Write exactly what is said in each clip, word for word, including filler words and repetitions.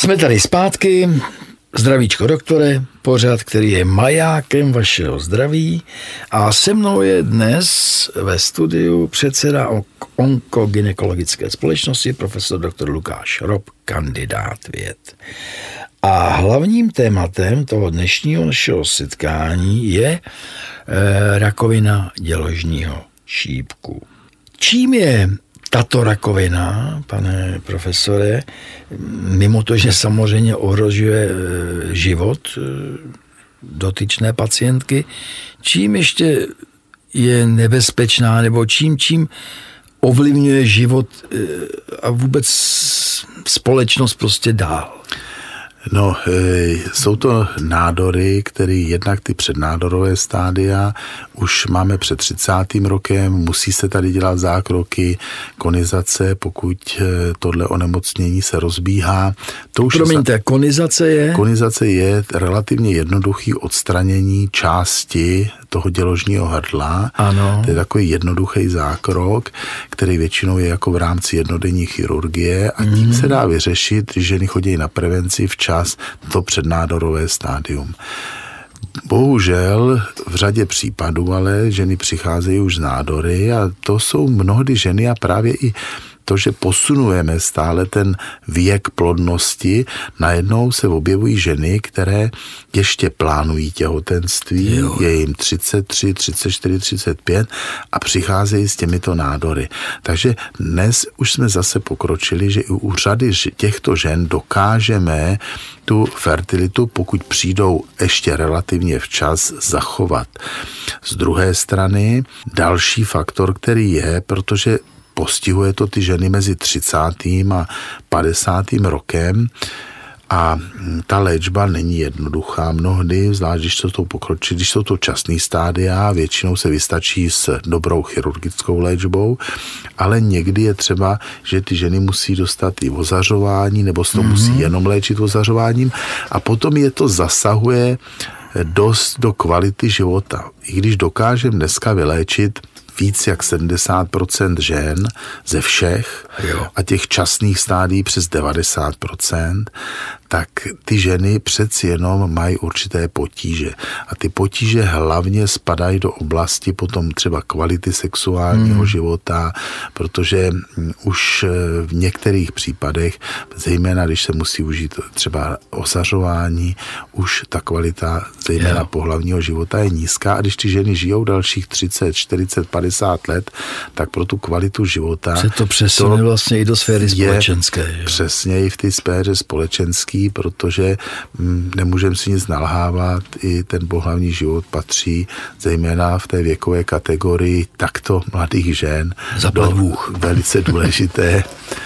Jsme tady zpátky, zdravíčko doktore, pořad, který je majákem vašeho zdraví a se mnou je dnes ve studiu předseda onkogynekologické společnosti profesor doktor Lukáš Rob, kandidát věd. A hlavním tématem toho dnešního našeho setkání je e, rakovina děložního šípku. Čím je tato rakovina, pane profesore, mimo to, že samozřejmě ohrožuje život dotyčné pacientky, čím ještě je nebezpečná, nebo čím, čím ovlivňuje život a vůbec společnost prostě dál? No, jsou to nádory, které jednak ty přednádorové stádia už máme před třicátým rokem, musí se tady dělat zákroky, konizace, pokud tohle onemocnění se rozbíhá. To už Promiňte, sa... konizace je? Konizace je relativně jednoduchý odstranění části toho děložního hrdla. Ano. To je takový jednoduchý zákrok, který většinou je jako v rámci jednodenní chirurgie a tím mm. se dá vyřešit, když ženy chodí na prevenci včas to přednádorové stádium. Bohužel v řadě případů ale ženy přicházejí už z nádory a to jsou mnohdy ženy a právě i to, že posunujeme stále ten věk plodnosti, najednou se objevují ženy, které ještě plánují těhotenství, jo. Je jim třicet tři, třicet čtyři, třicet pět a přicházejí s těmito nádory. Takže dnes už jsme zase pokročili, že i u řady těchto žen dokážeme tu fertilitu, pokud přijdou ještě relativně včas, zachovat. Z druhé strany další faktor, který je, protože postihuje to ty ženy mezi třicátým a padesátým rokem a ta léčba není jednoduchá mnohdy, zvlášť když jsou to pokročí, když jsou to časný stádia, většinou se vystačí s dobrou chirurgickou léčbou, ale někdy je třeba, že ty ženy musí dostat i ozařování, nebo se to mm-hmm. musí jenom léčit ozařováním a potom je to zasahuje dost do kvality života. I když dokážeme dneska vyléčit víc jak sedmdesát procent žen ze všech jo. a těch časných stádií přes devadesát procent, tak ty ženy přeci jenom mají určité potíže. A ty potíže hlavně spadají do oblasti potom třeba kvality sexuálního hmm. života, protože už v některých případech, zejména když se musí užít třeba osařování, už ta kvalita zejména jo. pohlavního života je nízká a když ty ženy žijou dalších třicet, čtyřicet, padesát let, tak pro tu kvalitu života se to přesune to vlastně i do sféry společenské. Jo. Přesně i v té sféře společenské, protože nemůžeme si nic nalhávat, i ten pohlavní život patří zejména v té věkové kategorii takto mladých žen do velice důležité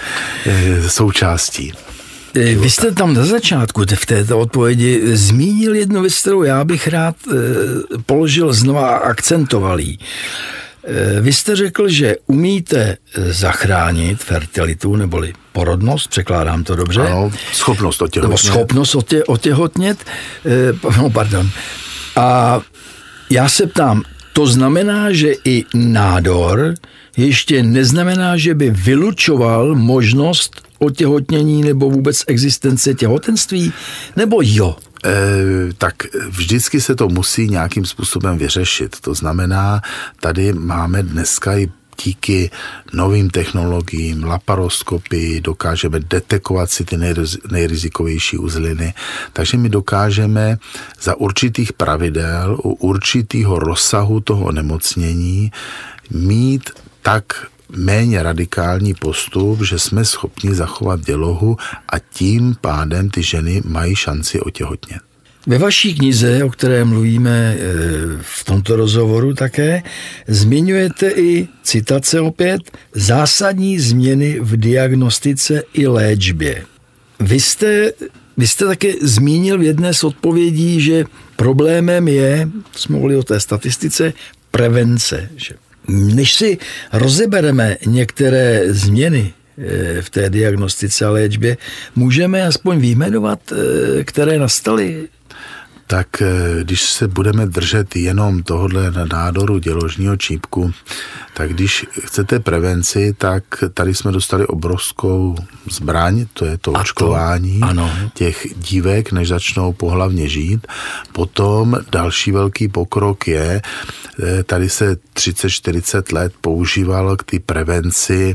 součástí. Vy jste tam na začátku v této odpovědi zmínil jednu věc, kterou já bych rád položil znova a akcentoval jí. Vy jste řekl, že umíte zachránit fertilitu neboli porodnost, překládám to dobře. Ano, schopnost otěhotnět. Nebo schopnost otě, otěhotnět. No, pardon. A já se ptám, to znamená, že i nádor ještě neznamená, že by vylučoval možnost otěhotnění nebo vůbec existence těhotenství? Nebo jo? E, tak vždycky se to musí nějakým způsobem vyřešit. To znamená, tady máme dneska i díky novým technologiím, laparoskopii, dokážeme detekovat si ty nejrizikovější uzliny. Takže my dokážeme za určitých pravidel, u určitého rozsahu toho onemocnění mít tak méně radikální postup, že jsme schopni zachovat dělohu a tím pádem ty ženy mají šanci otěhotnět. Ve vaší knize, o které mluvíme v tomto rozhovoru také, zmiňujete i, citace opět, zásadní změny v diagnostice i léčbě. Vy jste, vy jste také zmínil v jedné z odpovědí, že problémem je, jsme mluvili o té statistice, prevence. Že než si rozebereme některé změny v té diagnostice a léčbě, můžeme aspoň vyjmenovat, které nastaly? tak když se budeme držet jenom tohohle nádoru děložního čípku, tak když chcete prevenci, tak tady jsme dostali obrovskou zbraň, to je to A očkování to, ano. těch dívek, než začnou pohlavně žít. Potom další velký pokrok je, tady se třicet čtyřicet let používal k té prevenci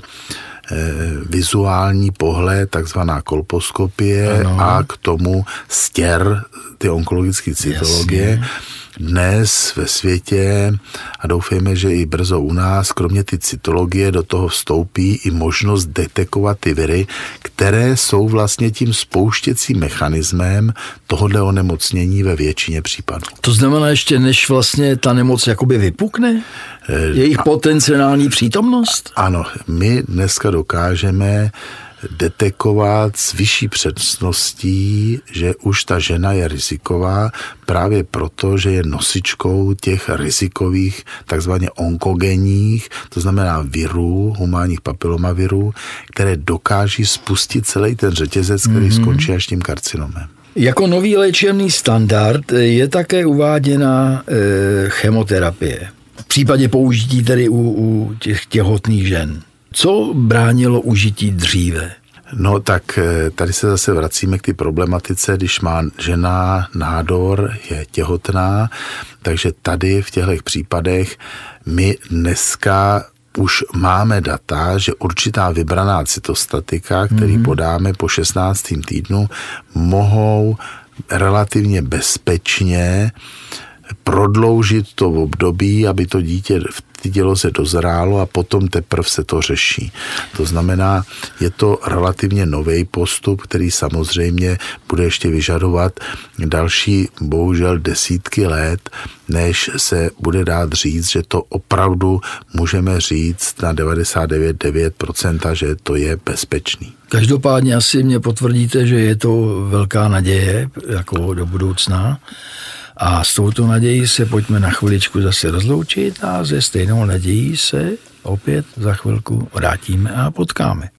vizuální pohled, takzvaná kolposkopie, ano. A k tomu stěr, ty onkologické cytologie. Jasně. Dnes ve světě, a doufejme, že i brzo u nás, kromě ty cytologie do toho vstoupí i možnost detekovat ty viry, které jsou vlastně tím spouštěcím mechanismem tohohle onemocnění ve většině případů. To znamená ještě, než vlastně ta nemoc jakoby vypukne? Jejich a, potenciální přítomnost? Ano, my dneska dokážeme detekovat s vyšší přesností, že už ta žena je riziková právě proto, že je nosičkou těch rizikových takzvaně onkogenních, to znamená virů, humánních papilomavirů, které dokáží spustit celý ten řetězec, který mm-hmm. skončí až tím karcinomem. Jako nový léčebný standard je také uváděna e, chemoterapie. V případě použití tedy u, u těch těhotných žen. Co bránilo užití dříve? No tak tady se zase vracíme k té problematice, když má žena nádor, je těhotná, takže tady v těchto případech my dneska už máme data, že určitá vybraná cytostatika, který mm-hmm. podáme po šestnáctém týdnu, mohou relativně bezpečně prodloužit to období, aby to dítě v té děloze dozrálo a potom teprve se to řeší. To znamená, je to relativně nový postup, který samozřejmě bude ještě vyžadovat další, bohužel desítky let, než se bude dát říct, že to opravdu můžeme říct na devadesát devět celá devět procent, že to je bezpečný. Každopádně asi mě potvrdíte, že je to velká naděje jako do budoucna. A s touto nadějí se pojďme na chviličku zase rozloučit a se stejnou nadějí se opět za chvilku vrátíme a potkáme.